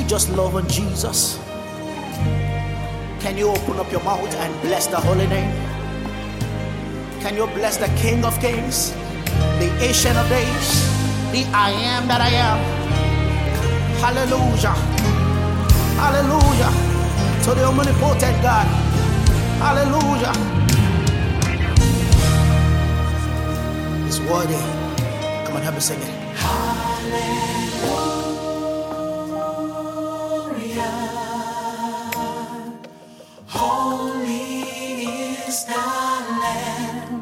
just love on Jesus? Can you open up your mouth and bless the holy name? Can you bless the King of Kings, the Ancient of Days, the I am that I am? Hallelujah. Hallelujah to the omnipotent God. Hallelujah. It's worthy. Come on, help me sing it. Hallelujah. Holy is the Lamb.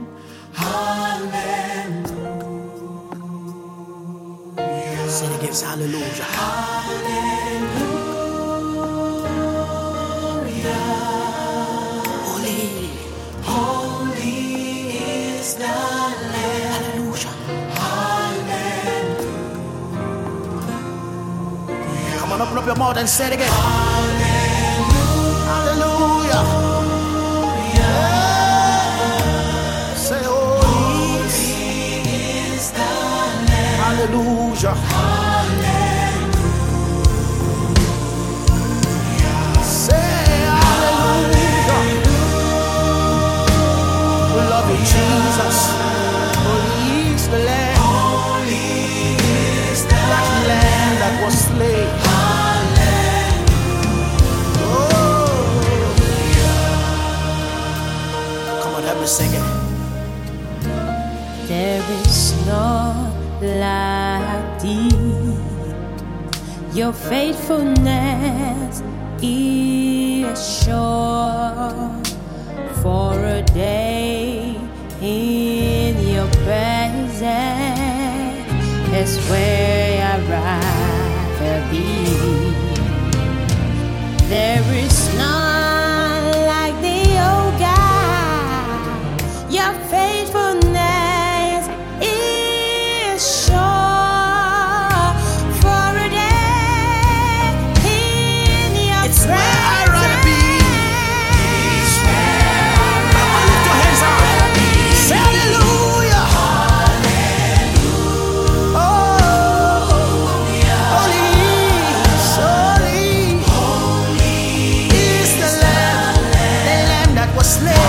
Hallelujah. Sing it again. Hallelujah. Hallelujah. Holy is the Lamb. Hallelujah. Hallelujah. Come on, open up your mouth and say it again. Hallelujah. Hallelujah. Yeah. Say holy is the Lamb. Hallelujah. Say hallelujah. We love you, Jesus. Holy is the Lamb. Holy is the That Lamb that was slain. Oh. Come on, help me sing it. There is none like thee. Your faithfulness is sure. For a day in your presence is where I'd rather be. There is none like thee, oh God. Your faithfulness is sure. For a day in your It's where I'd rather be. Come on, lift your hands up. Say hallelujah. Oh, holy is the Lamb that was slain.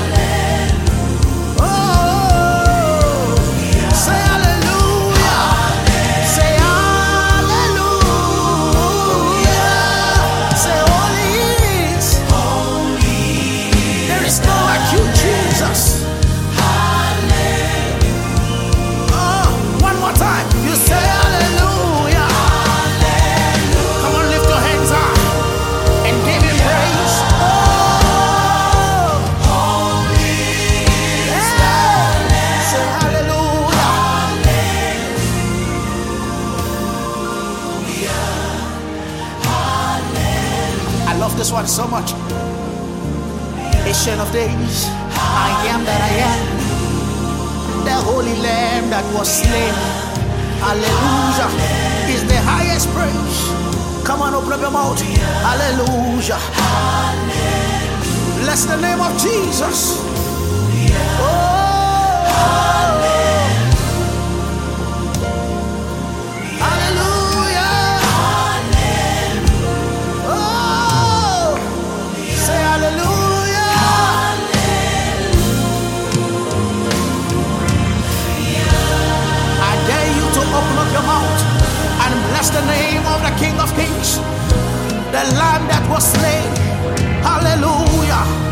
Oh, say hallelujah. Say hallelujah. Say holy. There is no like you, Jesus. Oh, one more time. You say hallelujah. Come on, lift your hands up and give him praise. Oh, yeah. Say hallelujah. I love this one so much. Ancient of Days, I am that I am, the Holy Lamb that was slain. Hallelujah is the highest praise. Come on, open up your mouth. Hallelujah. Bless the name of Jesus. Oh. Hallelujah. Oh. Say hallelujah. I dare you to open up your mouth and bless the name of the King of Kings, the Lamb that was slain. Hallelujah.